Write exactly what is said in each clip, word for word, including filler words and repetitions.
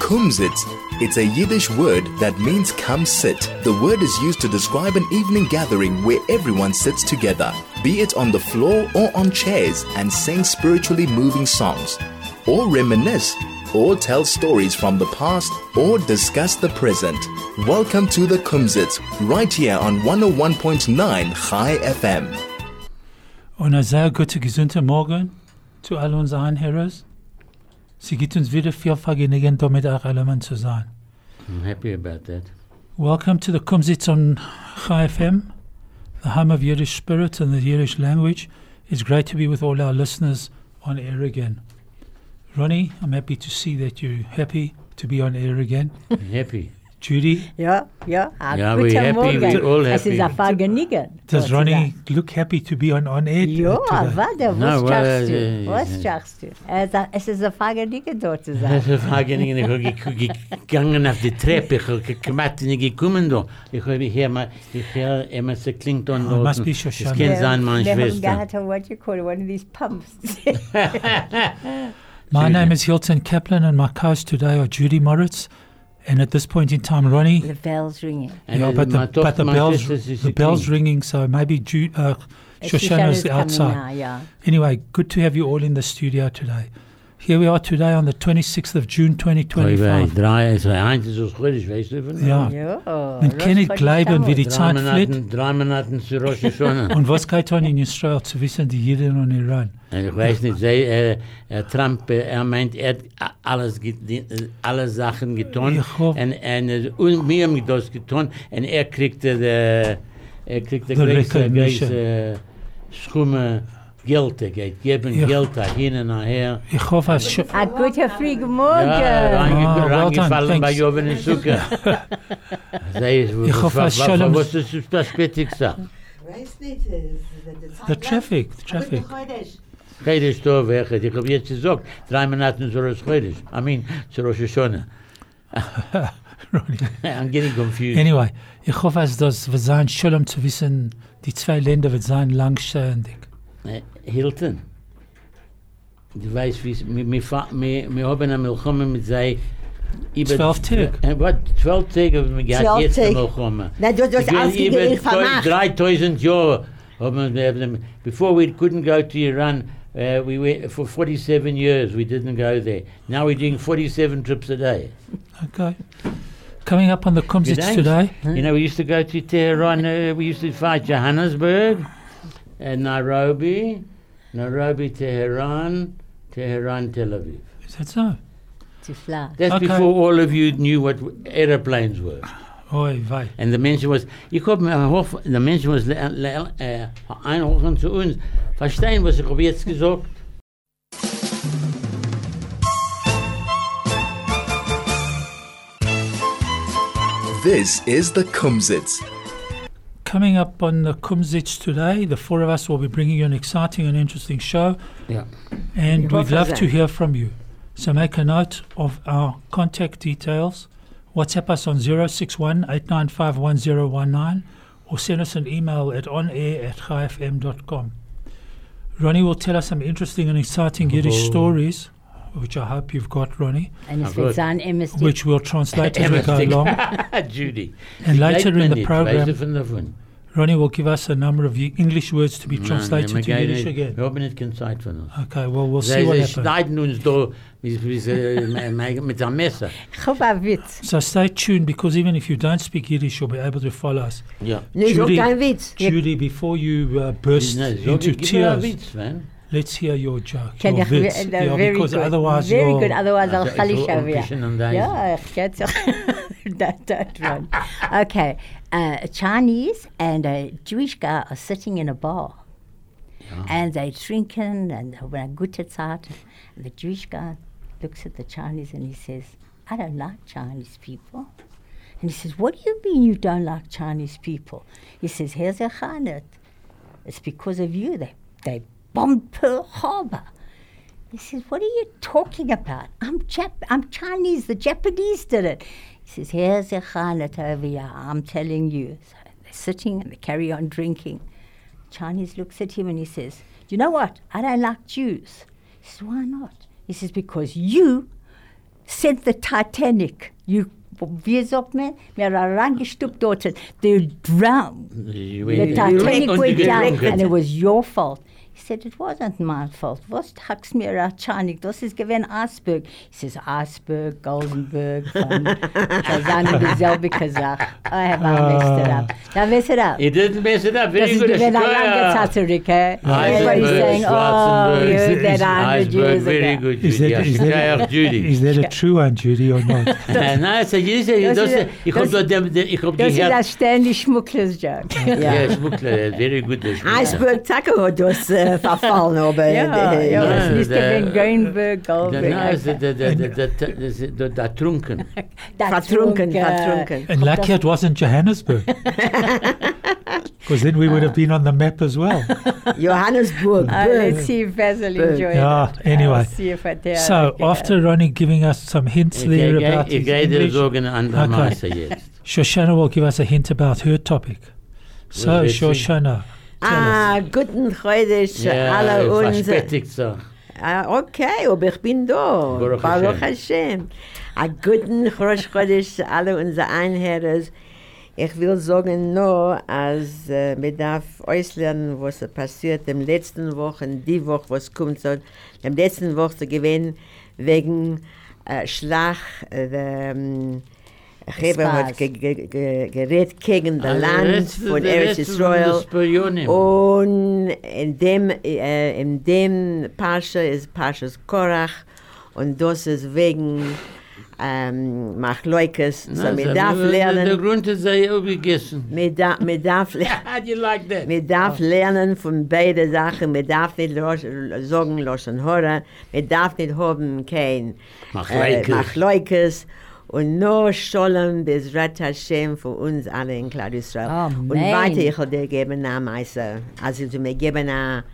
Kumzits. It's a Yiddish word that means come sit. The word is used to describe an evening gathering where everyone sits together, be it on the floor or on chairs, and sing spiritually moving songs, or reminisce, or tell stories from the past, or discuss the present. Welcome to the Kumzits, right here on one oh one point nine Chai F M. Und ein sehr guten, gesunden Morgen zu all unseren Anhörers. Sie gibt uns wieder viel Vergnügen, da mit euch allemen zu sein. I'm happy about that. Welcome to the Kumzits on Chai F M, the home of Yiddish spirit and the Yiddish language. It's great to be with all our listeners on air again. Ronnie, I'm happy to see that you're happy to be on air again. Happy. Judy? Ja, ja. Ja, we're happy, we're all Es ist happy. ein Vergnügen. Does Ronnie look happy to be on, on air Ja, today? warte, No, was well, sagst du? äh, Was äh, sagst du? Er sagt, Es ist ein Vergnügen, dort zu sein. Das ist Vergnügen. Ich habe gegangen auf die Treppe, ich habe gemacht und ich gekommen da. Ich habe hier mal, ich höre immer, es klingt dann Oh, must dort. be Das Shoshana. kann sein, meine They haven't Schwester. got a, what you call it, one of these pumps. My name is Hilton Kaplan and my co-hosts today are Judy Moritz and at this point in time Ronnie. The bell's ringing. And yeah, but my the, but the my bells sister, she- the she bells clean. ringing, so maybe Ju, uh, Shoshana's Shoshana's coming outside. now, yeah. Anyway, good to have you all in the studio today. Here we are today on the twenty-sixth of June twenty Oi, wei, twenty-five. drei, also eins ist aus Chodesh, weißt du? von- Ja. Ja. Man kann nicht glauben, wie die Drei Zeit fliegt. Monaten, drei Monaten zu Rosh Hashanah. Und was geht on in Israel zu wissen, die Juden und Iran? Ich weiß nicht, sie, äh, äh, Trump, äh, er meint, er hat a- alles, ge- die, äh, alle Sachen getan. Ich hoff- Und, und, äh, und wir haben das getan. Und er kriegte, de, er kriegte The große, recognition. große Schumme Geld, er geht geben Ja. Geld da hin und nachher. Ich hoffe, es sch- A guter frühen Morgen. Ja, reinge Ah, well reingefallen done, bei thanks. Joven und Zucker. Ich hoffe, es Shalom- Was ist das Spätigste? Weiß nicht, äh, the traffic, the traffic. Chodesh Tov, Echad. Ich habe jetzt gesagt, drei Monate zu Rosh Chodesh. I mean, zu Rosh Hashanah. Ronnie. I'm getting confused. Anyway, ich hoffe, es das wird sein Shalom zu wissen, die zwei Länder wird sein langständig. Äh, Hilton, du weißt, wie es- wir, wir, fa- wir, wir haben eine Milchome mit sei über... Zwölf Tage. Äh, was? Zwölf Tage haben wir gehabt, Zwölf jetzt eine Tage. Milchome. Na, du hast das Über- ausgegeben, über vermacht. dreitausend Jahre haben wir, wir- before we couldn't go to Iran, uh, we went for forty-seven years, we didn't go there. Now we're doing forty-seven trips a day. Okay. Coming up on the Kumzits Good today, You know, we used to go to Tehran, uh, we used to fight Johannesburg, and Nairobi, Nairobi, Tehran, Tehran, Tel Aviv. is that so? To fly. That's Okay. before all of you knew what aeroplanes were. Oi, wei. And the mention was, ich hab mir hoff, the mention was le- le- äh, einhochen zu uns. Verstehen, was ich hab jetzt gesagt? This is the Kumzits. Coming up on the Kumzits today, the four of us will be bringing you an exciting and interesting show, Ja. and Ja, we'd love hope to so. hear from you. So make a note of our contact details. WhatsApp us on zero six one, eight nine five, one zero one nine or send us an email at onair at chai f m dot com. Ronnie will tell us some interesting and exciting Yiddish Oh. stories, which I hope you've got, Ronnie, And es Ah, wird gut. sein M S D. which we'll translate as we go along. Judy. And Sie later bleibt mir in the nicht, program- weißt du von davon? Ronnie will give us a number of y- English words to be Nein, translated wir to gehen Yiddish nicht- again. Wir haben nicht keine Zeit von uns. Okay, well, we'll Sie, see what sie happens. schneiden uns da mit, mit, äh, mit, mit einem Messer. Ich hoffe, ein Witz. So stay tuned, because even if you don't speak Yiddish, you'll be able to follow us. Ja. Nee, sag Judy- kein Witz. Judy, before you uh, burst Na, so, into gib mir einen tears, Witz, man. let's hear your joke, Can your ich, witz. uh, Yeah, very because good. otherwise very you're... good, otherwise I'll Also, chali ich will shavia. ein bisschen an dein- Ja, ich kann doch. Don't, don't run. Okay, uh, a Chinese and a Jewish guy are sitting in a bar. And they're drinking and having a good Zeit. The Jewish guy looks at the Chinese and he says, I don't like Chinese people. And he says, what do you mean you don't like Chinese people? He says, here's a Chanet. It's because of you. They, they bombed Pearl Harbor. He says, what are you talking about? I'm Jap- I'm Chinese. The Japanese did it. He says, here's a Chanet over here. I'm telling you. So they're sitting and they carry on drinking. Chinese looks at him and he says, you know what? I don't like Jews. He says, why not? He says, because you sent the Titanic. You, wie sagt man? Wir haben reingestuckt dort. They drowned. You The went- Titanic you went went- down, and it was your fault. He said, it wasn't my fault. Was tax mir a Chanik? Das ist gewesen Iceberg. He says, Iceberg, Goldenberg, von Kazan, dieselbe Sache. I have I messed it up. Now mess it up. He didn't mess it up. Das Very ist good. gewesen a Shkoyach. lange Taterik, eh? Iceberg, Everybody's saying, oh, Schwarzenberg. you Is heard it- that is a hundred Iceberg, years very ago. good. Is Judy. that, is, Yeah, that, Judy. is that a true one, Judy, or not? Nein, es ist Das das, ist- ich hab das- dort dem, ich hab Das ist ein gehört. ständig Schmuckles Joke. Ja, Schmuckler, very good. der Schmuckler. Iceberg Taco hat das äh, verfallen, aber Ja, äh, ja, das Nein, ist der- gewesen Greenberg, Goldberg. Nein, der, der, der, der, der, der, der, der Trunken. vertrunken, vertrunken. And lucky it wasn't Johannesburg. Because then we would have been on the map as well. Johannesburg. Uh, Berg. let's see if Basil Berg. enjoyed Yeah, it. anyway. I'll see if I dare. So, Okay. after Ronnie giving us some hints Ich there gehe- about ich his gehe dir English, sagen, andere Okay. Maße jetzt. Shoshana will give us a hint about her topic. So, Was wird sie? Shoshana, tell Ah, guten Chodesh, alle unsere. verspätigt so. Ah, okay, aber ich bin da. Baruch Baruch Hashem. Hashem. A guten Rosh Chodesh, alle unsere Einherres. Ich will sagen nur, als äh, man darf auslernen, was passiert in den letzten Wochen, die Woche, was kommt soll. In der letzten Woche zu gewinnen, wegen äh, Schlag, äh, der ähm, Heber hat ge ge ge gerät gegen das Land von Eretz Israel. Und in dem, äh, in dem Pascha ist Paschas Korach und das ist wegen ähm, Machleukes. So man darf Der lernen, Grund ist, sei auch gegessen. man darf, man darf, How do you like that? man darf lernen von beiden Sachen. Man darf nicht los, sagen, Lashon Hora. Man darf nicht haben kein Machleukes. äh, Machleukes. Und nur Sholem Bezrat Hashem für uns alle in Klal Yisrael. Amen. Und weiter, ich will dir geben eine Meise. Also, du mir geben eine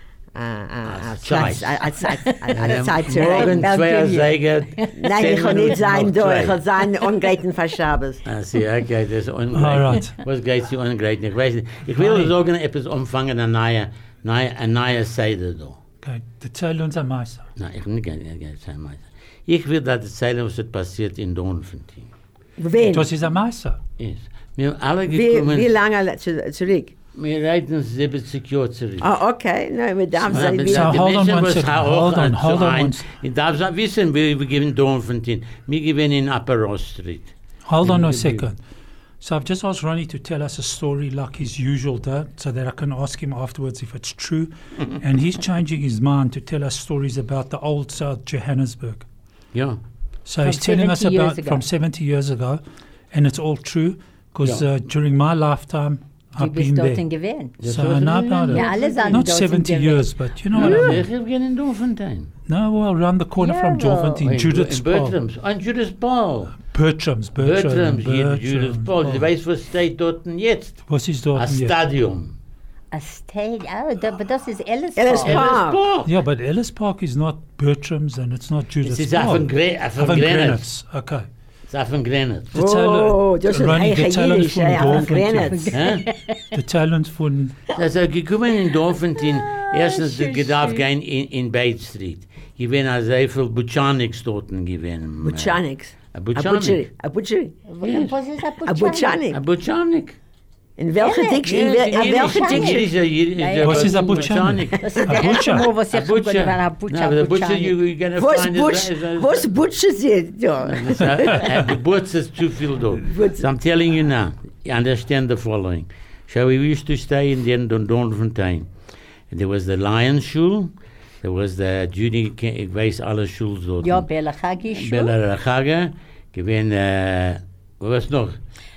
eine Platz, Zeit. eine Zeit, eine Ähm, Zeit zu Morgen reden. zwei Säger. Nein, ich will nicht sein da, ich will sein ungreiten Verschabes. Ah, sie, okay, das ist All ungreiten. right. Was geht sie ungreiten? Ich weiß nicht. Ich will Nein. sagen, etwas umfangen, eine neue, neue, eine neue Seite da. Okay, erzähl uns am meisten. Nein, ich will nicht gerne erzählen. weiter. Ich will das erzählen, was ist passiert in Dornfontein. Wen? Das ist am meisten. Ist. Wir haben alle Wie, gekommen, wie lange zu- zurück? wir reiten siebzig Jahre zurück. Ah, okay. Nein, wir darf Ja, sein, aber wie So, die hold on Menschen, one was second, auch hold on, an- hold zu on ein- one Ich darf sagen, wissen, wir, wir geben Dornfontein. Wir geben in Upper Ross Street. Hold on a Mhm. second. So I've just asked Ronnie to tell us a story like his usual does, so that I can ask him afterwards if it's true. And he's changing his mind to tell us stories about the old South Johannesburg. Ja. So From he's telling us seventy years about ago. from seventy years ago, and it's all true because Yeah. uh, during my lifetime Du I've bist been dort there. gewesen. So no, no, no. Ja, alle sagen Not dort seventy gewesen. years, but you know what I Ja, mean. ich gebe in Dornfontein. No, well, around the corner Yeah, from well. Jolfontein, In Judith's Ber- in Paul. Bertrams. An Judith's Paul. Bertram's, Bertram, Bertrams, hier, Bertram, Judith's Paul. Du weißt, was steht dort jetzt? Was ist dort? Ein jetzt? Stadion. A state, oh, da, but das ist Ellis Ellis Park. Park. Ellis Park. Yeah, but Ellis Park is not Bertram's and it's not Es Judith's ist auf Paul. dem Gre- auf dem Auf dem Granit. Granitz, okay. Es ist auf dem Granit. The talent- Oh, das ist Ronnie, the eigentlich talent Jiddisch, von ja, auf dem Dorfmann. Granitz. Hä? The talent von Also gekommen in Dorfentin, erstens schön, du gedarf schön. gehen in, in Bate Street. Ich bin also sehr viel Butchanics dort gewesen. Butchanics. A A Butchanic. butchery. A butchery. Was ist A Butchanic. A Butchanic. In welche Ja, Diction? Ja, In wel- in Jiddisch- welche Butchanic. Diction? Jiddisch- Jiddisch- Ja, der ja. Was ist a Butchanic? Butchanic? Das ist A der erste butcher. Mal, was A ich schon Butcher. gehört habe, a No, Butcher, but the Butcher, Butchanic. you, you're gonna Was find Butch, is- is- was Butcher sie da? is- uh, the Butch is too viel though. Butch- So I'm telling you now, you understand the following. So we used to stay in the end on Dornfontein. And there was the Lion Schule, there was the Judy, ich weiß alle Schulen dort. Ja, Bella Chagi schon. Bella Rachaga, gewinn, äh, was noch?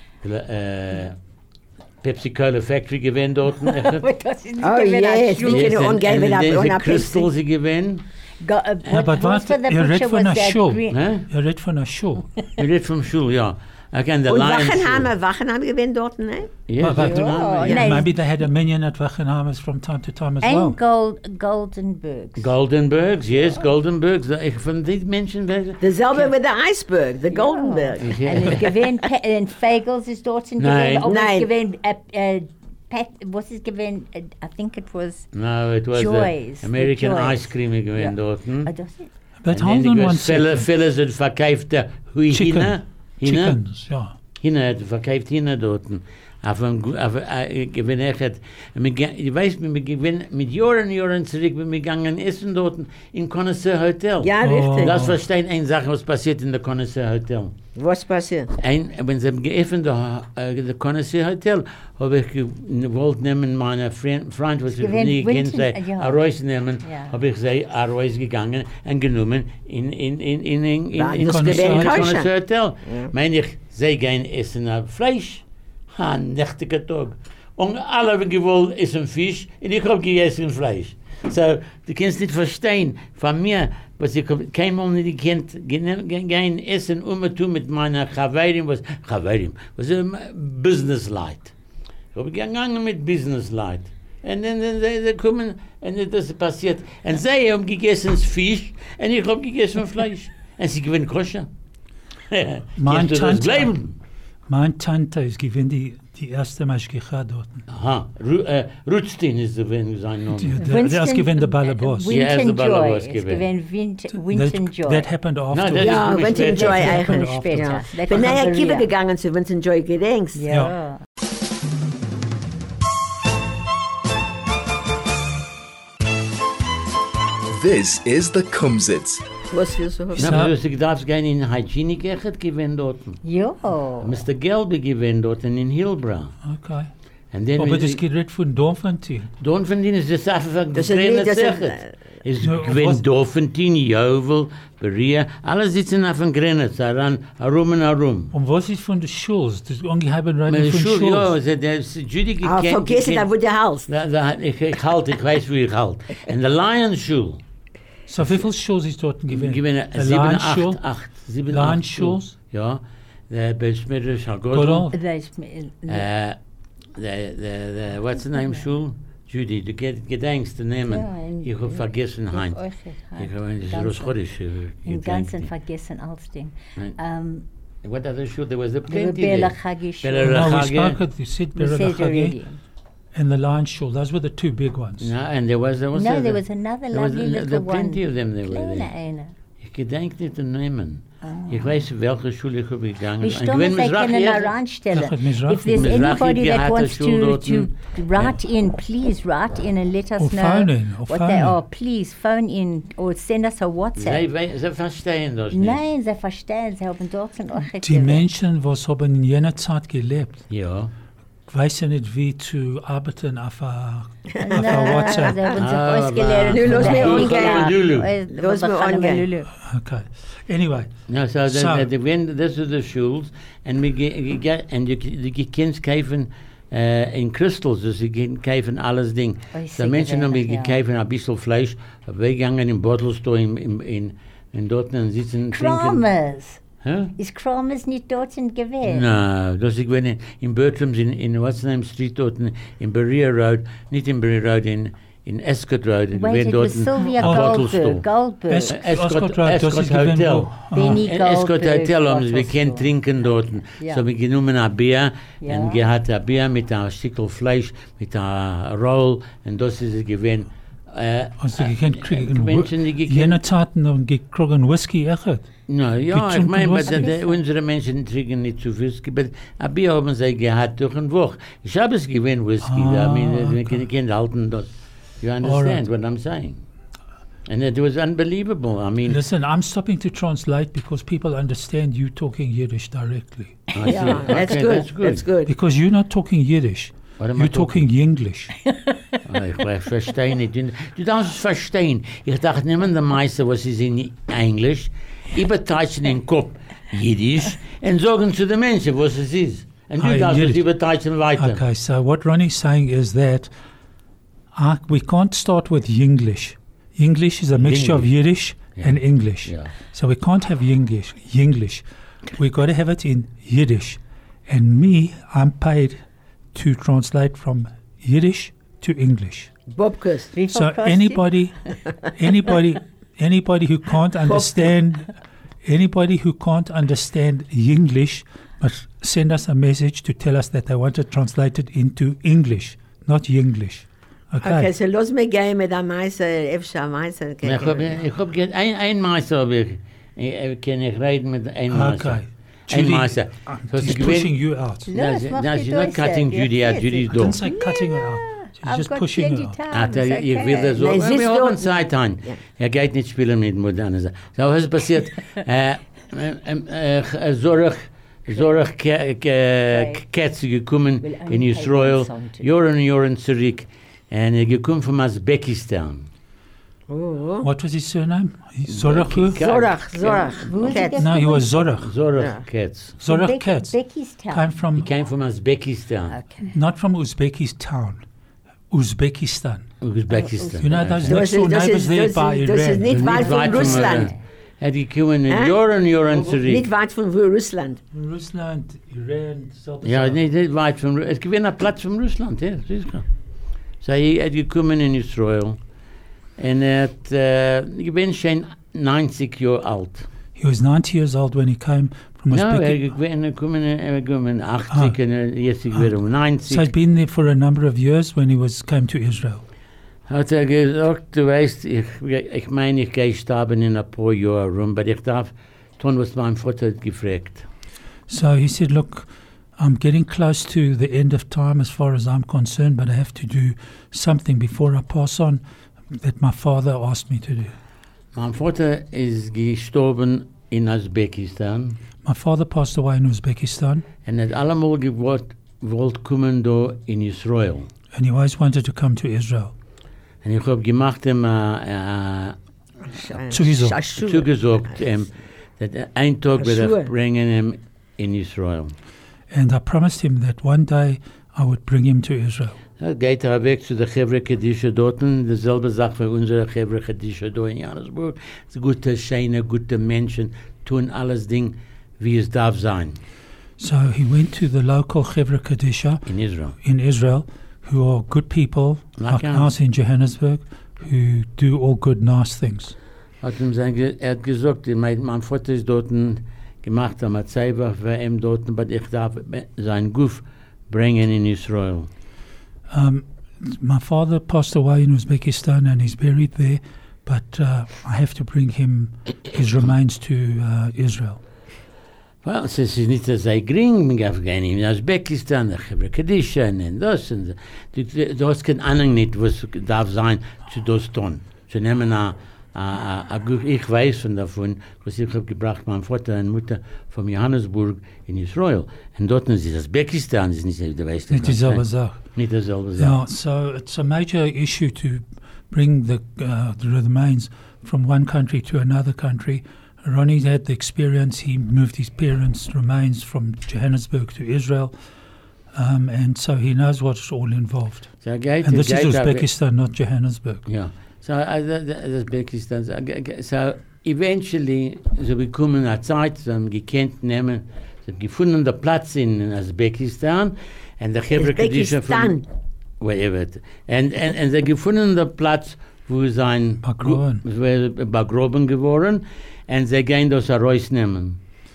Äh, Pepsi Cola Factory gewinn dort. Aber das ist nicht Oh gewesen, a yes, Schule. wie können wir umgehen mit einer Diese einer Crystal Pepsi? sie gewinn. Go- uh, Ja, what- but what's what? for the Ihr redet butcher von was einer that Schule. green- Hä? Ihr redet von einer Show. You read from Schule, ja. Again, the Und Lion Schule. Wachenheimer, Wachenheimer gewinnt dort, ne? Yes, But- but- Ja, yeah, nein. maybe they had a minion at Wachenheimers from time to time as well. And Gold, Goldenbergs. Goldenbergs, yes, Goldenbergs. Ich von diesen Menschen, wer- Dasselbe mit der Iceberg, der Goldenberg. Ja. Und es gewesen, Pe- und Fagels ist dort in Nein. gewesen. Aber es Nein. gewesen, äh, äh, Pat, was ist gewesen, äh, I think it was, No, it was Joy's, the American the Joy's. ice cream gewinn Ja. dort. hm? oh, das ist, But And hold then on it one was fella, second. fellas had verkauft der Hui Chicken. Hina. Hina? Chickens, ja. Hina hat verkauft Hina dort. Auf ein, gu- auf, äh, gewinn ich hat, mir ge- ich weiß, mir gewinn, mit Jahren, Jahren zurück, bin wir gegangen essen dort in Connoisseur Hotel. Ja, Oh. richtig. Das verstehen eine Sache, was passiert in der Connoisseur Hotel. Was passiert? Ein, wenn sie geöffnet der, äh, der Connoisseur Hotel, habe ich gewollt nehmen, meine Freund, Freund was ich Gewinn- nie kennt, Winton, sei, ja. Arois nehmen, Ja. habe ich sei Arois gegangen und genommen in, in, in, in, in, Ja, in, in, das in, gewinn in koscher. Connoisseur Hotel. Ja. Meine ich, sie gehen essen äh, Fleisch. Ha, nächtiger Tag. Und alle haben gewollt essen Fisch und ich habe gegessen Fleisch. So, du kannst nicht verstehen, von mir, was ich hab- kein Mal nicht gekannt, gehen essen, um und tun mit meiner Chaveirim, was, Chaveirim, was ist Business Light. Ich habe gegangen mit Business Light. Und dann, dann sie, sie kommen, und das ist passiert. Und sie haben gegessen Fisch, und ich habe gegessen Fleisch. Und sie gewinnen koscher. Mein Kannst du das Tante, bleiben? mein Tante ist gewinn die, die erste Maschgicha dort. Aha, Ru, äh, Rutstein ist der wenn sein Name. Die, der, der ist gewinn der Ballerboss. Ja, er ist der Winton Joy. Ballerboss Es gewesen. gewinnt Wint- Winton That, Joy. that happened afterwards. das Ja, ist Winton später. Joy Das eigentlich. happened später. Ja. Das Bin war nachher von Kiebe Maria. gegangen zu Winton Joy, gedenkst. Ja. Ja. This is the Kumsitz. Was willst du haben? So- Na, aber du darfst gehen in Hygienic echt gewinnen dort. Ja. Mister Gelbe gewinnen dort in Hillbrow. Okay. Und dann, Aber wenn das sie- geht red von Dorfantin. Dorfentin ist das einfach Das ist keine nicht, das ist- Sache. Es No, was- gewinnt Dorfentin, Jovel, Beria, alle sitzen auf dem Grenitz, heran, herum und herum. Und was ist von den Schuls? Das ungeheben Meine Rennen von Schule, ja, Schuls. der der Judy Ah, gekannt. vergiss es, da wo du halst. Da, da, ich, ich halte, ich weiß, wie ich halte. Und der Lions Schule, So wie viele Schuls ist dort gewinn? gewinnen Der sieben, Lion acht, Schul? acht, sieben, Lion acht Schule. Schuls? Ja, der Besmerisch Godel? Hagodl. Das ist mir- Äh, der, der, der, what's the name, Schule? Judy, du get- gedenkst zu nehmen. Ja, in- Ich habe vergessen, Hein. euch ist Ich habe das Ganzen- Rosh Chodesh Im Ganzen gedenkt. vergessen als Ding. Nein. Ähm, What other shoe? There was a the plenty Bela there. Chagish. Bela No, we Chage. spoke of, you said We said Berachage already. and the Lion Shul. Those were the two big ones. No, and there was also No, the- there was another there was lovely an- little there one. plenty of them there were Kleine there. eine. Ich gedenk nicht zu nehmen. Ich weiß, welche Schule ich habe gegangen. Wie Und stumm wenn ist, they Mizrachi können ist- heranstellen. Ach, Mizrachi. If there's Mizrachi anybody that hat wants eine Schule to, dort. to write in, please write in and let us Or know phone in, or what phone they in. are. Please phone in or send us a WhatsApp. Sie, wei- sie verstehen das nicht. Nein, sie verstehen, sie haben dort in euch Die gegeben. Menschen, was haben in jener Zeit gelebt, Ja. wissen nicht, wie zu arbeiten auf a, auf a Nein, WhatsApp. sie haben sich Ah, ausgelernt. aber- von Lass der mir Engela. angehen. Lulu. Äh, Lass mir wir können angehen. Lulu. Okay. Anyway, No, so, the, So- the, the, when, this is the schools, and we get, we get and you, you kannst kaufen äh, in Crystals, also you can kaufen alles Ding. Oh, So sicher Menschen haben wenig, ja. gekauft ein bisschen Fleisch, wir gegangen in Bottle Store in, in, in, in dort und sitzen trinken. Kramers. Hä? Ist Kramers nicht dort gewesen? No, das ich bin in, in Bertrams in, in what's the name street dort in, in Berea Road, nicht in Berea Road, in, in Escott Road. Ich Wait, bin it dort was in Sylvia a bottle Goldberg. store. Goldberg. Es- Escott- Oscott Road, das Escott ist gewinn, Hotel. wo- Benny In Escott Goldberg. Hotel haben wir Bottle können Store. trinken dort. Ja. So wir genommen ein Bier Ja. und gehabt ein Bier mit einem Stückel Fleisch, mit einem Roll und das ist es gewesen. Äh, Also you can kriegen, Menschen, die gekannt- jener Zeiten haben gekriegen Whisky, echt. no, ja, ich getrunken meine, Whisky? aber die- unsere Menschen trinken nicht zu Whisky, aber ein Bier haben sie gehabt durch eine Woche. Ich habe es gewesen Whisky, Ah, I mean, wir okay. können können halten das. You understand Alright. what I'm saying? And it was unbelievable. I mean, Listen, I'm stopping to translate because people understand you talking Yiddish directly. I see. Yeah, that's Okay, good. That's good. That's good. Because you're not talking Yiddish. What am I You're talking English. Ah, Ich, ich verstehe nicht. Du, du darfst es verstehen. Ich dachte, nehmen der Meister, was ist in Englisch, überteilen den Kopf Jiddisch und sagen zu den Menschen, was es ist. Und Ah, du in darfst es Yiddish. überteilen weiter. Okay, so what Ronnie's saying is that uh, we can't start with Yinglish. English is a mixture of Yiddish Yeah. and English. Yeah. So we can't have Yinglish. Yinglish. We got to have it in Yiddish. And me, I'm paid to translate from Yiddish to English. Bobkus. Wie viel So kostet? anybody, anybody, anybody who can't understand, anybody who can't understand English, must send us a message to tell us that they want it translated into English, not Yinglish. Okay. Okay, so lass mich gehen mit der Meister, Efscha Meister. Ich hab, ich hab ge- ein, ein Meister, aber ich, ich, kann ich reden mit einem Meister. Okay. Ein Judy, Meister. uh, So he's sie pushing gewinnt- you out. No, Los, she- mach no, die she's not Durchsage. cutting Judy out. Yes, Judy's yes. I didn't door. say cutting her out. She's I've just got pushing plenty her out. time. Ah, da, it's ich will okay. das so. Nein, sie Wir ist haben dort. Zeit an. Ja. Er geht nicht spielen mit modernen Sachen. So, was ist passiert? äh, äh, äh, Zorach, Zorach Ke- Ke- Ketze gekommen Will only in play Israel, one song today. Jahren und Jahren zurück. Und er gekommen von Usbekistan. Oh, What was his surname? Zorach who? Zorach, Zorach. Wo ist Katz. der- No, he was Zorach. Zorach Ja. Ketz. Zorach Beck- Katz Becky's town. came from, He came from Uzbekistan. Okay. not from Uzbekistan, Uzbekistan. Uzbekistan. You know those Das next ist, door das neighbors ist, there das by ist, das ist Iran. nicht weit von Russland. Er hat gekommen in Hä? Jahren und Jahren zurück. Nicht weit von Russland. Russland, Iran, selbe Ja, Sache. nicht, nicht weit von Russland. Es gibt einen Platz von Russland, ja, sicher. So, er hat gekommen in Israel. Und er hat, äh, ich bin schon neunzig Jahre alt. He was ninety years old when he came from Ja, er Uzbekistan. ist gekommen, er gekommen achtzig und er- jetzt ist er um So he's neunzig. been there for a number of years when he was came to Israel. Hat er gesagt, du weißt, ich, ich meine, ich gehe sterben in ein paar Jahren rum, aber ich darf tun, was mein Vater hat gefragt. So he said, look, I'm getting close to the end of time as far as I'm concerned, but I have to do something before I pass on that my father asked me to do. Mein Vater ist gestorben in Usbekistan My father passed away in Uzbekistan, und hat allemal gewollt, wollt kommen da in Israel. and he always wanted to come to Israel. Und ich habe gemacht ihm äh, äh, Zugesagt. Schuhe. zugesagt, ähm, dass er ein Tag wird Schuhe. er bringen ihm in Israel. And I promised him that one day I would bring him to Israel. Da geht er weg zu der Chevre Kedisha dort, dieselbe Sache für unsere Chevre Kedisha da in Johannesburg. Es sind gute, schöne, gute Menschen, tun alles Ding, wie es darf sein So he went to the local Chevra Kadisha in Israel. in Israel, who are good people, Like like us. ours in Johannesburg, who do all good, nice things. Hat ihm sein, ge- er hat gesagt, mein, mein Vater ist dort gemacht, am Zeibach für ihm dort, aber ich darf sein Guf bringen in Israel. Um, my father passed away in Uzbekistan and he's buried there, but uh, I have to bring him his remains to uh, Israel. Well, es ist nicht sehr gering, man darf gehen in Usbekistan, der Chevre Kedisha und das. Und du, du hast keine Ahnung nicht, was darf sein, zu das tun. Zu nehmen a, a, a, a, ich weiß von davon, was ich habe gebracht, mein Vater und Mutter von Johannesburg in Israel. Und dort ist Usbekistan, ist nicht, du weißt Nicht dieselbe Sache. Nicht dasselbe Sache. Yeah, so it's a major issue to bring the, uh, the remains from one country to another country. Ronnie had the experience. He moved his parents' remains from Johannesburg to Israel, um, and so he knows what's all involved. So er geht, And er this is geht da weg- Uzbekistan, not Johannesburg. Ja, so uh, the, the, Uzbekistan. So, ge- ge- so eventually, so bekommen eine Zeit, so haben gekannt nehmen, so haben gefunden der Platz in Usbekistan und der Chevre Kedisha Uzbekistan. von wherever. it- And and and sie gefunden der Platz, wo sein Begraben. wo er begraben geworden, und sie gehen das herausnehmen.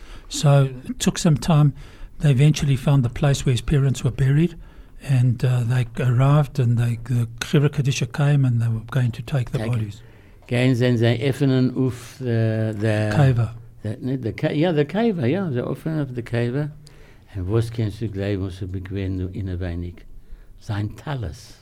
So it took some time. They eventually found the place where his parents were buried, and uh, they arrived, and they, the Chevra Kadisha came, and they were going to take the Take it. bodies. Gehen sie, sie öffnen auf äh, der Kaver. Der, nicht der, Ka- ja, der Kaiver, ja, sie öffnen auf der Kaiver. Und was kannst du gleich, was er bequem in ein wenig? Sein Talas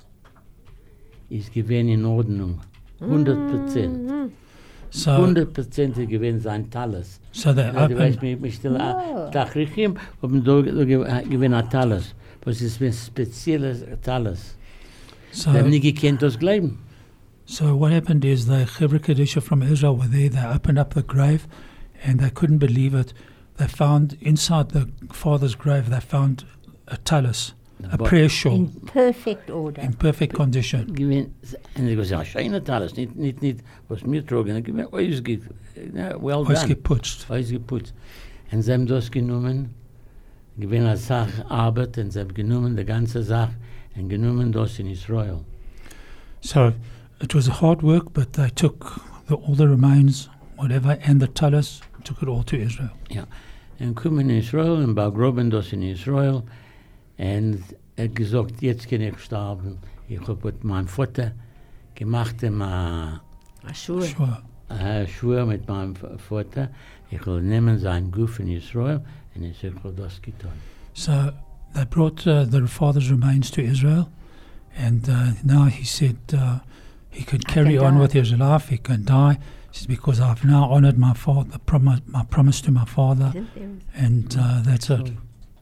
ist gewesen in Ordnung. hundert Prozent. So, hundert Prozent gewesen sein Talas. so they Ja, du weißt, opened. mich, mich still Tachrichim, haben da gewesen ein Talas. Was ist ein spezielles Talas? Sie haben So, nicht gekannt, das glauben. so what happened is the Chevra Kadisha from Israel were there. They opened up the grave, and they couldn't believe it. They found inside the father's grave. They found a talus, a But- prayer shawl, In perfect order. in perfect condition. Gewinn, und ich gesagt, schöne Talas, nicht, nicht, nicht, was mir trugen, ich gewinn, ausge, ja, well done. Ausgeputzt. Ausgeputzt. Und sie haben das genommen, gewinn als Sache Arbeit, und sie haben genommen die ganze Sache, und genommen das in Israel. So it was hard work, but they took the, all the remains, whatever, and the talus, took it all to Israel. Ja. Und kommen in Israel, und begraben das in Israel, und er hat gesagt, jetzt kann ich sterben Ich habe mit meinem Vater gemacht, ihm a, Ach, Schuhe. Sure. a Schwur mit meinem Vater. Ich will nehmen sein Guf in Israel und ich habe das getan. So they brought uh, the father's remains to Israel, and uh, now he said uh, he could I carry can on die. with his life. He can die. He says, because I've now honored my father, prom- my promise to my father, and uh, that's it.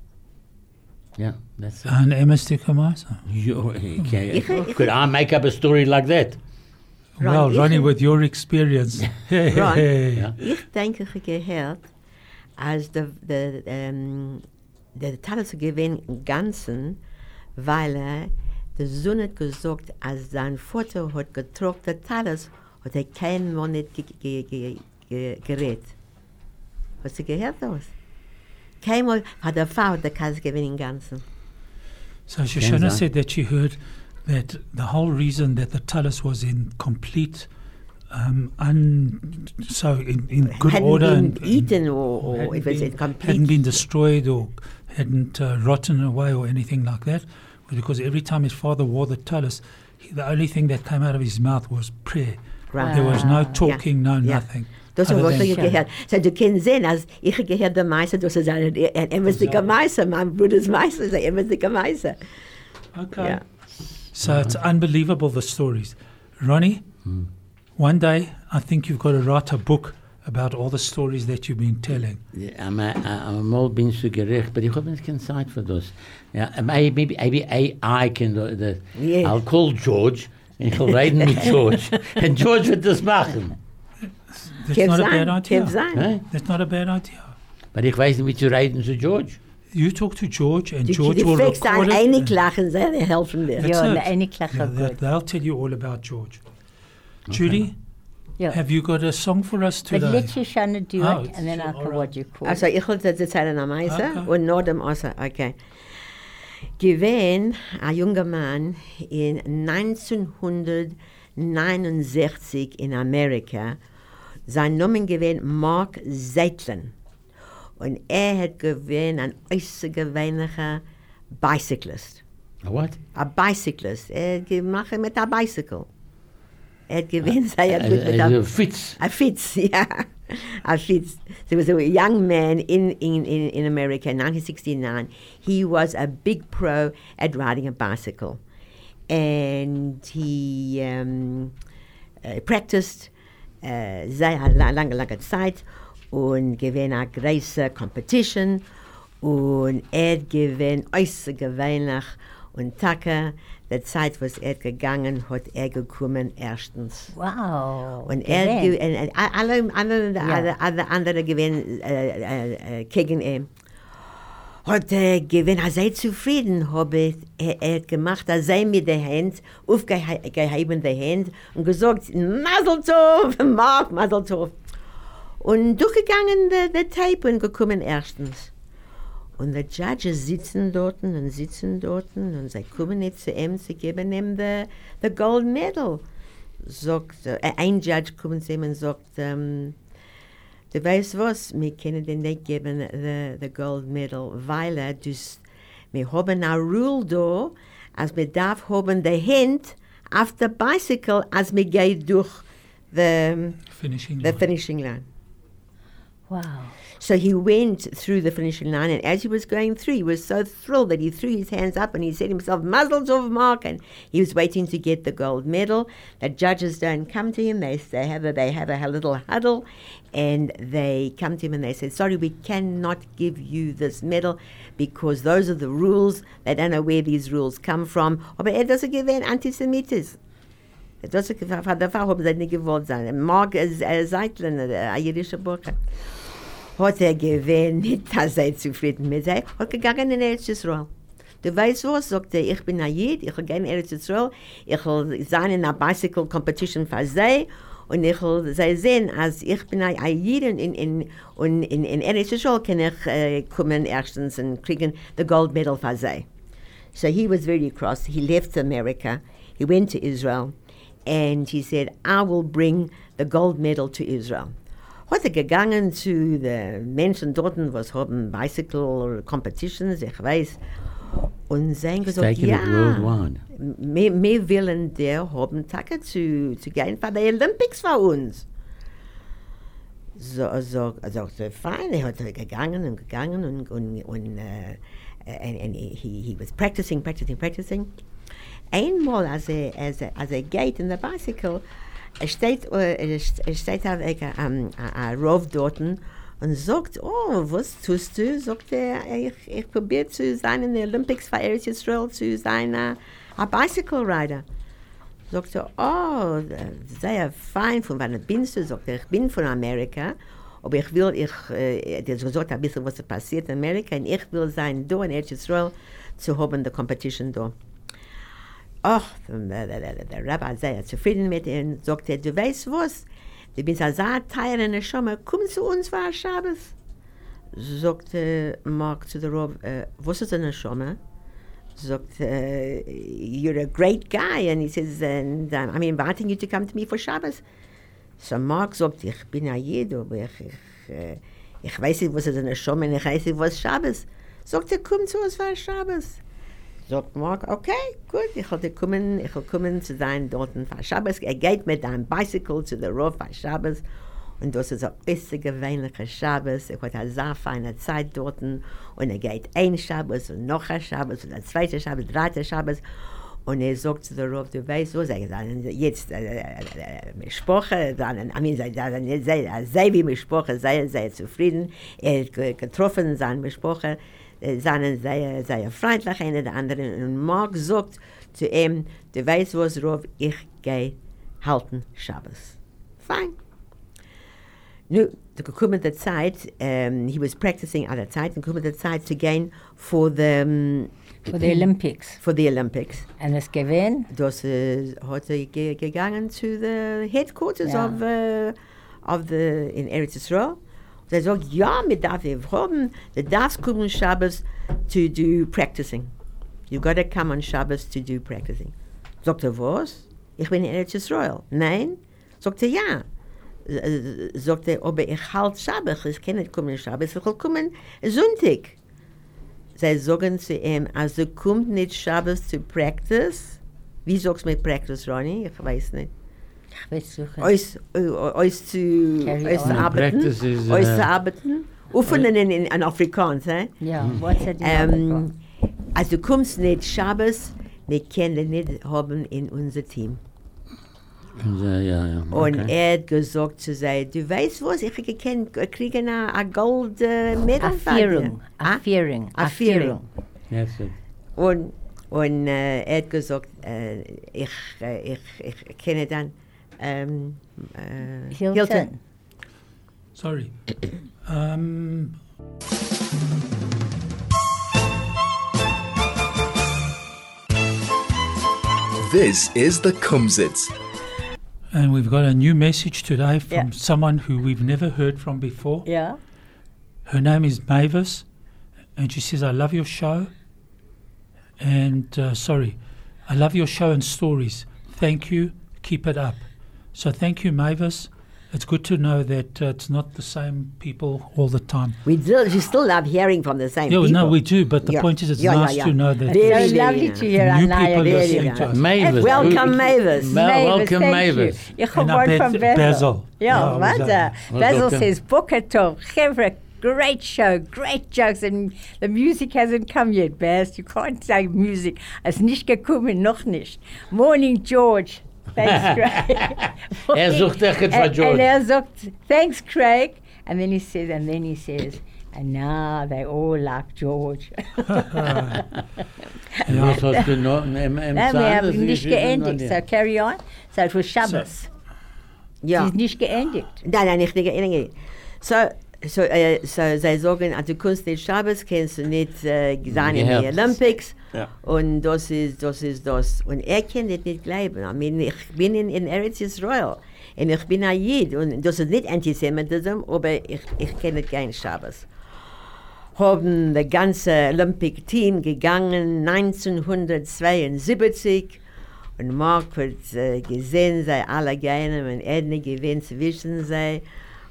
Yeah, that's it. And Emma Stickermeister. You, okay. Could I make up a story like that? Ron, Well, ich- Ronnie, with your experience. Ron, Ja. ich denke, ich gehört, als der de, um, de Talis gewinnt im Ganzen, weil er der Sohn hat gesagt, als sein Vater hat getrocknet der Talis, hat er kein Mann nicht ge, ge, ge, ge, gerät. Hast du gehört das? Kein Mann hat der Frau der Talis gewinnt im Ganzen. So Shoshana sein. said that she heard that the whole reason that the talus was in complete, um, un, so in, in good hadn't order been and, eaten and or, or hadn't if it's been- incomplete. hadn't been destroyed or hadn't uh, rotten away or anything like that, was because every time his father wore the talus, he, the only thing that came out of his mouth was prayer. Right. There was no Ah, talking, no yeah. nothing. Das other habe than- ich gehört. So, du kannst sehen, als ich gehört der Meister, das ist ein emmerstiger Meister, mein Bruders Meister ist ein emmerstiger Meister. Okay. Yeah. So it's unbelievable, the stories. Ronnie, one day I think you've got to write a book about all the stories that you've been telling. Ja, maar uh, mal bin ich so gerecht, aber ich habe nicht keine Zeit für das. Ja, maybe, maybe A I can do the, Yes. I'll call George and he'll reden mit George. And George wird das machen. That's Kev not a sein, bad idea. Kev sein. Huh? That's not a bad idea. Aber ich weiß nicht, wie zu reden zu George. You talk to George, and Du, George du will fragst record an it. einig and- lachen, seine helfen dir. That's Ja, it. and any clash Yeah, are they- good. they'll tell you all about George. Judy, Yeah. have you got a song for us But today? let Shoshana do Oh, it, and then sure, I'll all call right. what you call. Also, ich will das erzählen am Meister Okay. und nach dem Osser, okay. Gewesen ein junger Mann in neunzehnhundertneunundsechzig in Amerika, sein Name gewesen Mark Zeitlin. Und er hat gewesen ein außergewöhnlicher Bicyclist. A what? Ein Bicyclist. Er hat gemacht mit einem Bicycle. Er hat gewesen sehr gut mit A, einem a Fitz. A Fitz, yeah. A Fitz. There was a young man in, in, in, in America in nineteen sixty-nine. He was a big pro at riding a bicycle. And he um, uh, practiced uh, sehr lange, lange Zeit und gewinnt eine große Competition. Und er gewinnt außergewöhnlich. Und Taka, der Zeit, was er gegangen, hat er gekommen erstens. Wow. Und er, Gewinn. ge- und, und alle, alle, Ja. alle, alle andere gewinnen äh, äh, äh, gegen ihn. Hat er gewinnt, er sei zufrieden, habe er, er gemacht, er sei mit der Hand, aufgehoben der Hand und gesagt, Mazel Tov, Mark, Mazel Tov. Und durchgegangen der, der Tape und gekommen erstens. Und die Judges sitzen dort und sitzen dort und sie kommen nicht zu ihm, sie geben ihm the, the Gold Medal. Sagt, äh, ein Judge kommt zu ihm und sagt, ähm, du weißt was, wir können dir nicht geben the, the Gold Medal, weil er, dus, wir haben eine Rule da, als wir darf haben die Hand auf der Bicycle, als wir gehen durch the, Finishing the line. finishing line. Wow. So he went through the finishing line, and as he was going through, he was so thrilled that he threw his hands up and he said to himself, Mazel Tov, Mark, and he was waiting to get the gold medal. The judges don't come to him. They, they, have, a, they have a little huddle, and they come to him and they say, sorry, we cannot give you this medal because those are the rules. They don't know where these rules come from. Aber er doesn't give an antisemitism. Das ist von der Frau, haben sie nicht gewollt sein. Mark Zeitlin, ein jüdischer Burger. Hat er gewähnt, nicht, dass er zufrieden mit sei, hat gegangen in Eretz Yisrael. Du weißt was, sagt er, ich bin ein Jid, ich will gehen in Eretz Yisrael, ich will sein in einer Bicycle Competition für sie, und ich will sie sehen, als ich bin ein Jid, und in, in, und in, in Eretz Yisrael kann ich äh, kommen erstens und kriegen the gold medal für sie. So he was very cross. He left America, he went to Israel, and he said, I will bring the gold medal to Israel. Hat er gegangen zu den Menschen dort, was haben Bicycle Competitions, ich weiß. Und sie haben It's gesagt, taken ja, it worldwide. wir, wir wollen der haben Tage zu, zu gehen für die Olympics für uns. So, so, so, so fein, er hat gegangen und gegangen und, und, und uh, and, and he, he was practicing, practicing, practicing. Einmal, als er, als er, als er geht in der Bicycle, er steht, er steht auf einem Rauf dort und sagt, oh, was tust du? Sagt er, ich, ich probiere zu sein in den Olympics für Eretz Yisrael, zu sein ein uh, Bicycle Rider. Sagt er, oh, sehr fein, von wann bist du? Sagt er, ich bin von Amerika, aber ich will, ich, äh, der hat gesagt ein bisschen, was passiert in Amerika, und ich will sein da in Eretz Yisrael, zu haben die Competition da. Ach, der, der, der, der Rabbi ist sehr zufrieden mit ihm, sagt er, du weißt was, du bist ein sehr teuer in der Schumme, komm zu uns für Shabbos. Sagt äh, Mark zu der Rav, äh, was ist in der Schumme? Sagt, uh, you're a great guy. And he says, and um, I'm inviting you to come to me for Shabbos. So Mark sagt, ich bin ein Jid, aber ich, ich, uh, ich weiß nicht, was ist eine Schumme, ich weiß nicht, was Shabbos. Sagt er, komm zu uns für Shabbos. Sagt Mark, okay, gut, ich will kommen, ich will kommen zu sein dort für Shabbos. Er geht mit einem Bicycle zu der Rav für Shabbos. Und das ist ein bisschen gewöhnlicher Shabbos. Er hat eine sehr feine Zeit dort. Und er geht ein Shabbos und noch ein Shabbos und ein zweiter Shabbos, dritter Shabbos. Und er sagt zu der Rav, du weißt was, er sagt, jetzt, Mischpoche, I mean, sei wie Mischpoche, sei sehr zufrieden. Er hat getroffen, seine Mischpoche, seien sehr, sehr freundlich, einer der anderen. Und Mark sagt zu ihm, du weißt was, Rav, ich gehe halten Shabbos. Fein. Nu, de gekommende Zeit, um, he was practicing at a Zeit, de gekommende Zeit to gain for the um, For the Olympics. For the Olympics. And es gewesen? Das uh, hat er ge gegangen to the headquarters Ja. of uh, of the in Eretz Yisrael. They sagt, ja, wir darf haben, du darfst kommen Shabbos to do practicing. You got to come on Shabbos to do practicing. Sagt er, was? Ich bin in Eretz Yisrael. Nein? Sagt er, ja. Sagt er, aber ich halte Shabbos, ich kann nicht kommen Shabbos, ich will kommen Sonntag. Sie sagen zu ihm, also kommt nicht Shabbos zu Practice. Wie sagst du mit Practice, Ronny? Ich weiß nicht. Ich weiß suchen. Euch, euch zu, Carry euch zu on. arbeiten. Practice is, Euch uh, zu arbeiten. Offen in, in, in Afrikaans, eh? Ja, what's that? Ähm, also du kommst nicht Shabbos, wir können nicht haben in unser Team. Ja, ja, ja. Und Okay. er hat gesagt zu sein, du weißt was, ich kriege eine, eine Gold äh, Medal von dir. Affirmung. Ah? Affirmung. Affirmung. That's it. Und, und äh, er hat gesagt, äh, ich, äh, ich, ich kenne dann ähm, äh, Hilton. Hilton. Sorry. Um, This is the Kumsitz. and we've got a new message today from Yeah. someone who we've never heard from before. Ja. Her name is Mavis, and she says, I love your show. And, uh, sorry, I love your show and stories. Thank you. Keep it up. So thank you, Mavis. It's good to know that uh, it's not the same people all the time. We still, we still love hearing from the same Yeah, people. no, we do, but the Yeah. point is it's Yeah, yeah, nice yeah. to know that Very, So very lovely nice. to hear new Anaya. people very listening nice. to us. Mavis. Welcome, Who- Mavis. Ma- welcome, thank Mavis. you. Ich And habe I one bet from Basil. Basil. Ja, Ja, warte. Basil. Basil Welcome. says, Boker Tov, Chevra, great show, great jokes, and the music hasn't come yet, Baz. You can't say music. Es ist nicht gekommen, noch nicht. Morning, George. Thanks, Craig. Er sucht echt het voor And- George. And er sagt, thanks, Craig. And then he says, and then he says, and now they all like George. Was hast du noch im, im No, we Zahn, have das nicht ist schon geendigt. noch So carry on. So it was Shabbos. Ja. Sie ist nicht geendigt. Nein, nein, nicht geendigt. So, so, äh, so, sie sagen, also du kannst nicht Shabbos, kannst du nicht äh, sein in Gehört. den Olympics. Ja. Und das ist, das ist das. Und er kann das nicht glauben. I mean, ich bin in, in Eretz Yisrael. Und ich bin ein Jid. Und das ist nicht Antisemitism, aber ich, ich kenne kein Shabbos. Haben das ganze Olympic Team gegangen neunzehnhundertzweiundsiebzig. Und Mark hat äh, gesehen, sei alle gerne, und Edna gewinnt zwischen sie.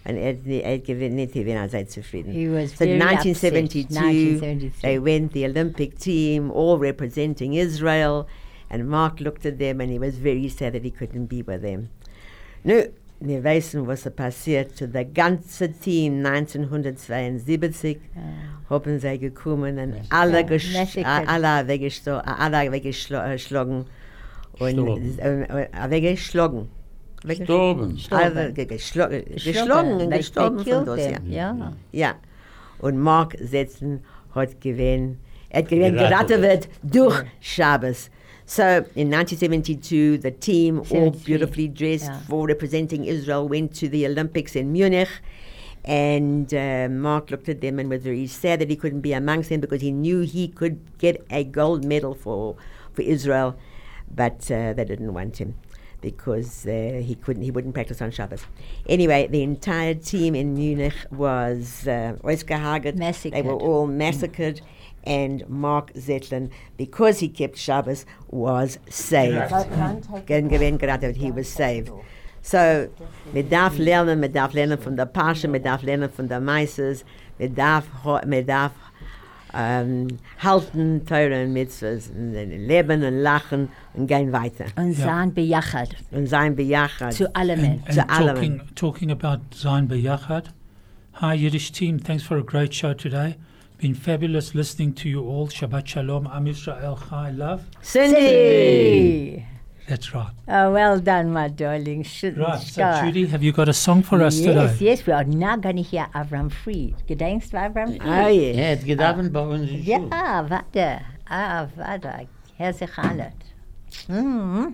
und er, er gewinnt nicht, er war sehr zufrieden. He was So very nineteen upset. seventy-two, nineteen seventy-three. they went, the Olympic team, all representing Israel, and Mark looked at them and he was very sad that he couldn't be with them. Nu, wir wissen, was er passiert zu der ganze Team neunzehnhundertzweiundsiebzig, haben sie gekommen und alle, ges massacred. alle weggeschlagen, alle weggeschlagen und Gestorben. äh, äh, weggeschlagen. Gestorben. Alle ge- geschlagen, geschlagen und They- gestorben they von killed das, ja. them. Yeah. Ja, und Mark Zetlin hat gewinnt, er hat gewinnt, Geratet geraten wird durch Shabbos. So in nineteen seventy-two, the team, all seventy-three, beautifully dressed yeah. for representing Israel, went to the Olympics in Munich. And uh, Mark looked at them and was very sad that he couldn't be amongst them because he knew he could get a gold medal for, for Israel, but uh, they didn't want him because uh, he couldn't, he wouldn't practice on Shabbos. Anyway, the entire team in Munich was uh, ausgehagelt. They Massacred. were all massacred. And Mark Zetlin, because he kept Shabbos, was saved. Gegen gewinnt geraten, he was saved. So, man darf lernen, man darf lernen von der Pasche, man darf lernen von der Meisters, man darf, ho- man darf ähm, halten, Teure und Mitzvahs, und leben und lachen und gehen weiter. Und sein bejachert Und sein Bejachert. zu allen And, Menschen. and To alle talking, talking about Zain B'Yachad. Hi Yiddish team, thanks for a great show today. Been fabulous listening to you all. Shabbat Shalom, Am Yisrael Chai, love. Cindy! That's right. Oh, well done, my darling. Sh- Right, so star. Judy, have you got a song for us yes, today? yes, we are now going to hear Avram Fried. Gedenkst du Avram Fried? Ah, yes. Er hat gedauert bei uns in Ja, Schule. warte. Ah, warte. Hör sich an. Mhm.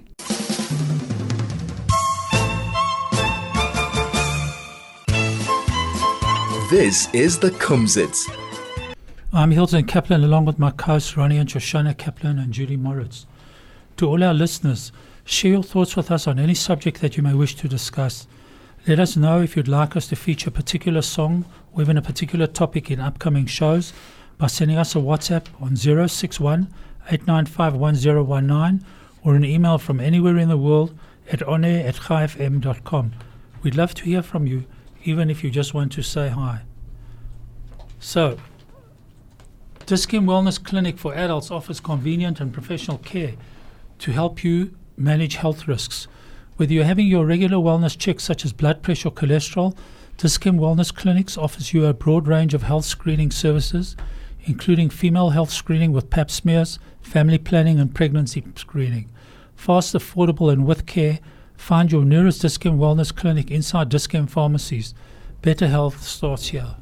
This is the Kumsitz. I'm Hilton Kaplan along with my co-hosts Ronnie and Shoshana Kaplan and Judy Moritz. To all our listeners, share your thoughts with us on any subject that you may wish to discuss. Let us know if you'd like us to feature a particular song or even a particular topic in upcoming shows by sending us a WhatsApp on zero six one, eight nine five, one zero one nine or an email from anywhere in the world at onair at chai f m dot com. We'd love to hear from you, even if you just want to say hi. So, Diskim Wellness Clinic for Adults offers convenient and professional care to help you manage health risks. Whether you're having your regular wellness checks such as blood pressure or cholesterol, Diskim Wellness Clinics offers you a broad range of health screening services, including female health screening with pap smears, family planning and pregnancy screening. Fast, affordable and with care, find your nearest Diskim Wellness Clinic inside Diskim pharmacies. Better health starts here.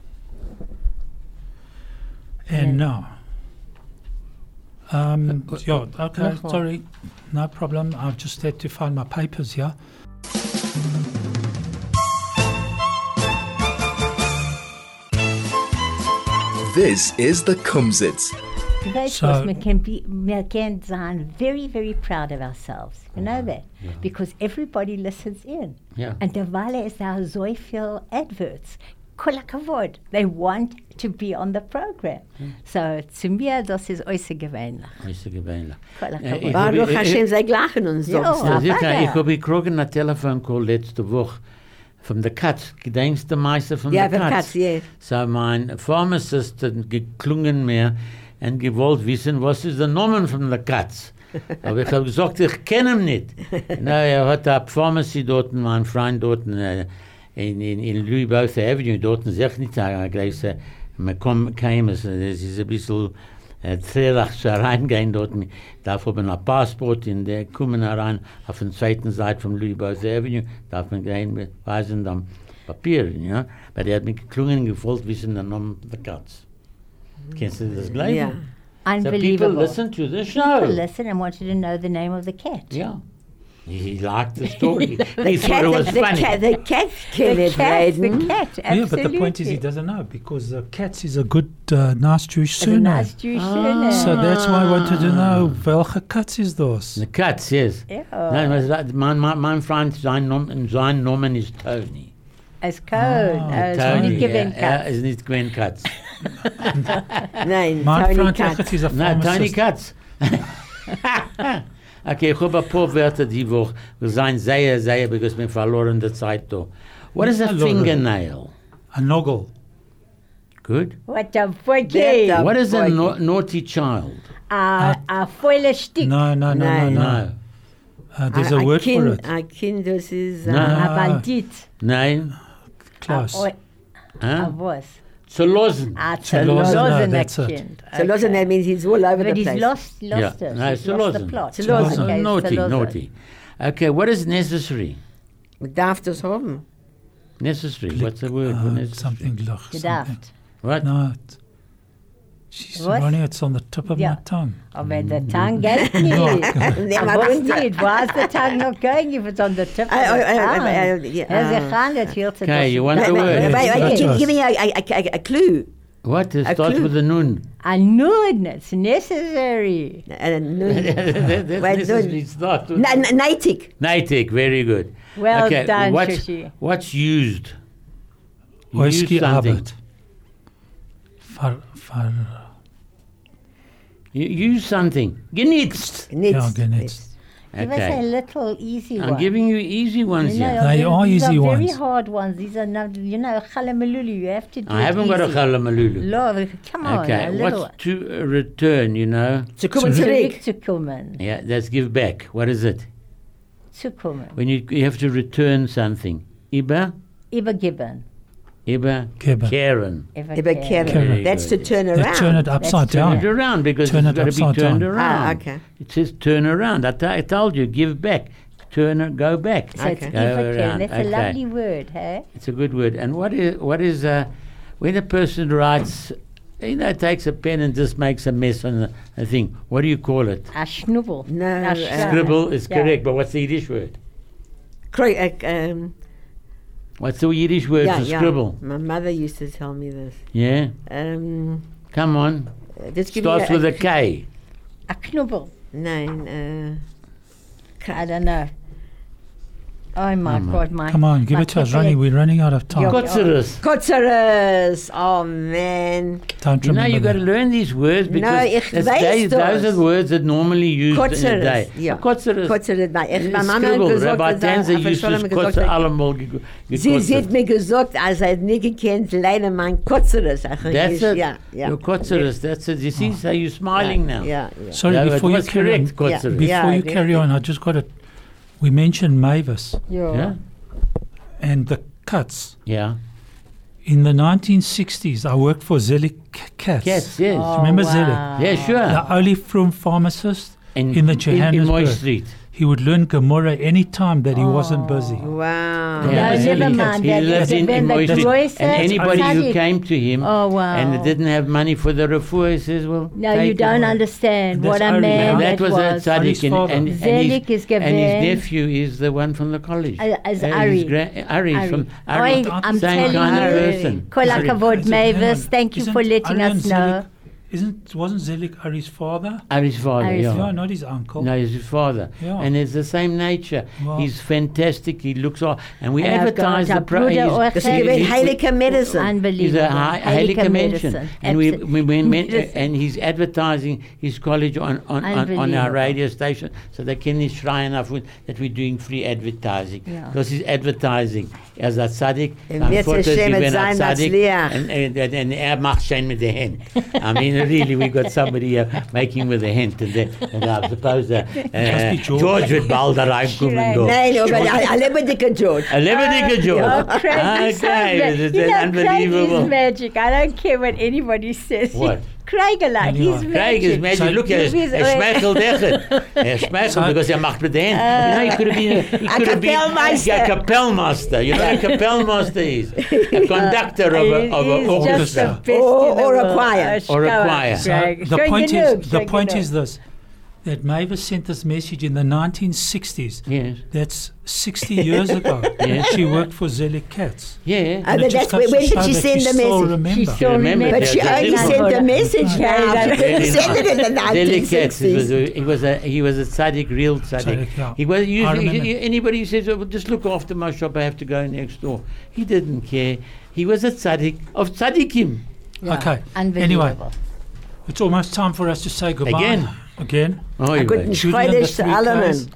And now, um, yeah, okay, Noch mal. sorry, no problem. I've just had to find my papers here. This is the Kumsitz. Du weißt So- was, wir can be, wir can sein very, very proud of ourselves. You know that? Because everybody listens in. Ja. And derweil is there so viel adverts. Kol hakavod. They want to be on the program. So, zu mir, das ist äußerst gewöhnlich. Ist er gewöhnlich. Kol Äh, hakavod. ich- Baruch ich- Hashem, sei lachen und so. Ja. Ja, sicher, weiter. ich habe gekriegt einen Telefoncall letzte Woche von der Katz. Gedenkst du Meister von Ja, der von Katz? Katz, ja. So mein Pharmacist hat geklungen mir und gewollt wissen, was ist der Name von der Katz. Aber ich habe gesagt, ich kenne ihn nicht. Na, er hat eine Pharmacy dort, mein Freund dort äh, in, in, in Louis Botha Avenue, dort sich nicht sagen, gleich, äh, man kommt kein, es ist ein bisschen äh, traurig zu reingehen dort. Man darf aber ein Passport in der kommen herein auf der zweiten Seite von Louis Botha Avenue, darf man gehen, weisen am Papier, ja. Aber er hat mich geklungen, gewollt wissen, den Namen der Katz. Kennst du das gleich? Ja. So people Unbelievable. listen to the show. People listen and wanted to know the name of the cat. Yeah. He liked the story. The he thought cat, it was the, the funny. cat, the cat can The it cat, the reden. cat, absolutely. Yeah, but the point is he doesn't know because uh, Katz is a good, uh, nice Jewish It's a surname. nice Jewish surname. So that's why I wanted to know, welche Katz is das? The cats, yes. Yeah. No, it was like, my, my, my friend, sein Name, sein Name is Tony. As code. Ah, as Tony, nicht gewinnt ja, Katz. er ist nicht gewinnt Katz. Nein, Mein Tony Freund Katz. Echert is a Nein, Tony pharmacist. Katz. Okay, ich habe ein paar Wörter die Woche. Wir seien sehr, sehr, because wir verloren die Zeit da. What is a Hello. fingernail? A noggle. Good. What a forget. Better. What is a boy. na- naughty child? A a foile stick. No, no, no, no, Nee. no. No. Uh, there's a word for it. Ein Kind, das ist... No. äh, A bandit. Nein. Close. A, a Huh? was. Zu losen. A Zerlosen, zerlosen no, that's it. kind. So losen, that means he's all over But the he's place. lost, lost Yeah. it. No, He's zerlosen. lost the plot. Zerlosen. Oh, Okay, naughty, zerlosen. naughty. Okay, what is necessary? Man darf das haben. Necessary. What's the word for Uh, necessary? something loch. something. Gedacht. What? No. It, she's What? Ronnie, it's on the tip of Yeah. my tongue. Aber der Tang geht nicht. Nehm mal Was runter. nicht? Why is the tongue not going if it's on the tip of the I- I- I- tongue? I- I- yeah, Er uh, sich an, das hielt sich Okay, doch- you want the Wait, word? wait, wait, wait, Yes. give, give me a, a, a, a clue. What? It A starts clue. with a nun. I knew it, it's necessary. Uh, no, That's Wait, necessary. nun. It starts with Na- na- Neitig. Neitik. Very good. Well okay, done, what's, Shishi. what's used? You Whisky use something. Arbeit. Far, far, You use something. Genitzt. Nichts. ja, genetzt. Give us a Okay. little easy one. I'm giving you easy ones You know, here. They these- are these easy are very ones. hard ones. These are not, you know, chalamalulu. You have to do I it haven't got a easy. chalamalulu. Love, come on, Okay, a little what's to uh, return, you know? Zu kommen Zurück zurück. zu kommen. Yeah, that's give back. What is it? Zu kommen. When you, you have to return something. Iba? Übergeben. Iba? Geben. Karen. Überkehren. Very That's to good. turn They around. turn it upside Turn Turn down. it around because Turn it's it got to be upside turned down. around. Ah, okay. It says turn around. I, t- I told you, give back. Turn it, go back. So it's Okay. Go überkehren. around. That's a Okay. lovely word, hey? It's a good word. And what is what is uh, when a person writes, you know, takes a pen and just makes a mess on a, a thing? What do you call it? A schnubbel. No, A uh, schnubbel. Scribble is Yeah. correct, but what's the Yiddish word? Kreu- uh, um, What's the Yiddish word yeah, for yeah. scribble? My mother used to tell me this. Yeah, Um, come on. uh, just give me Starts a, with a K. A knubbel. Nein, uh, I don't know. Oh my Come on. God, my. Come on, give my it to us, cafe- Ronnie. We're running out of time. Yeah. Kotzeres. Kotzeres. Oh, man. Don't You know, remember you got to that. learn these words No, because ich that's weiß they- those das. are words that normally used in a Kotzeres. day. Ja. Kotzeres. Kotzeres. Nein, ich, meine Mama hat Scribble. gesagt, Rabbi dass er- Tanzer aber used schon to hat mir gesagt, kotze allemal ge- Sie, sie hat gekotzt. mir gesagt, als er nicht gekannt, leider mein Kotzeres. Ach, That's ich- it. Ja, ja. Your kotzeres. That's it. You see, so you're smiling now. Ja, ja. Sorry, Yeah, it before you was carry on, correct, kotzeres. before Yeah, you it is. carry on, I just got it. We mentioned Mavis Yeah. Yeah? and the cuts. Yeah. In the nineteen sixties, I worked for Zelig Cats. Cats, yes. Oh, Remember wow. Zelig? Yeah, sure. The only from pharmacist In, in the in, in Johannesburg. Moy Street. He would learn Gemara any time that he wasn't busy. Wow. No, Yeah, never Zelig mind. He That lived is in, when in the Moy Street. Groyce And anybody who Tzaddik- came to him Oh, wow. and didn't have money for the refuah, he says, well, No, take you it. don't understand That's what a only man now. That that was, was. a Ari's tzaddik, and, father. and, and, Zelig his, is and his gewesen- nephew is the one from the college. As- as Uh, his Ari. gra- Ari, Ari. from Oi, Ari. I'm Same telling kind of you. person. Kol Sorry, hakavod, I said, hang Mavis. on. Thank you Isn't for letting Ari us and know. Zelig- Isn't wasn't Zelig Ari's father? Ari's father, Ari's yeah. No, not his uncle. No, he's his father. Yeah. And it's the same nature. Wow. He's fantastic. He looks all, and we And I've advertise got the a pro. brother he's- or Das Hey, ist gewesen he- heilige Medicine. He's Unbelievable. a high, highly Heilige mentioned, medicine. and we, Absolute- we, we men, Medicine. and he's advertising his college on on, on, on our Unbelievable. radio station, so they can schreien enough that we're doing free advertising Yeah. because he's advertising as a tzaddik. Und wird es schön mit sein Matzliach. and, and, and, and er macht schön mit der Hand. I mean, really, we got somebody here making with the hand, and, then, and I suppose uh, uh, be George. George wird bald da reinkommen. da. Nein, aber ein ein lebendiger George. A lebendiger George. Oh, Craig is so Okay, ma- this is you know, Craig unbelievable. is magic. I don't care what anybody says. What? Craig alike, he's Anyway. magic. Craig is magic. So- Look, er, He's- er schmeichelt echt. Er schmeichelt So- because er macht mit der Hand. You know, he could have been a, he could have been Kapellmeister. a Kapellmaster. You know what a Kapellmaster is? A conductor of a, of He's an just the orchestra. best Or- in the or a world. choir. Uh, Or a Craig, choir. So Craig. the Craig point genug, is the Craig point genug. is this: that Mavis sent this message in the nineteen sixties. Yes. That's sixty years ago. Yes. She worked for Zelig Cats. Yeah. Uh, And it but just that's, goes to when did show she that send you the still message? remember. She still remember remembers. But she Yeah, only yeah. sent the message Yeah, now. yeah. She Very didn't send it in the Zelig nineteen Katz, he was sixties. a, he was a he was a tzaddik, real tzaddik. Tzaddik, yeah. He was I usually remember. he- anybody who says, "Oh, well, just look after my shop. I have to go next door." He didn't care. He was a tzaddik of tzaddikim. Yeah, Okay. Unbelievable. Anyway, it's almost time for us to say goodbye Again? Again. Oh, Guten Shooting in the Freude zu three allen. Ks.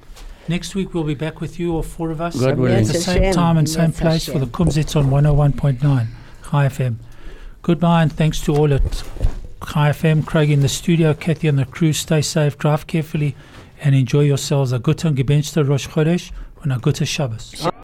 Next week we'll be back with you, all four of us. God At willing. the Yes, same Hashem. time and same Yes, place for the Hashem. Kumzits on one oh one point nine Chai F M. Goodbye and thanks to all at Chai F M. Craig in the studio, Kathy and the crew. Stay safe, drive carefully and enjoy yourselves. A guten Gebenster Rosh Chodesh and a guten Shabbos.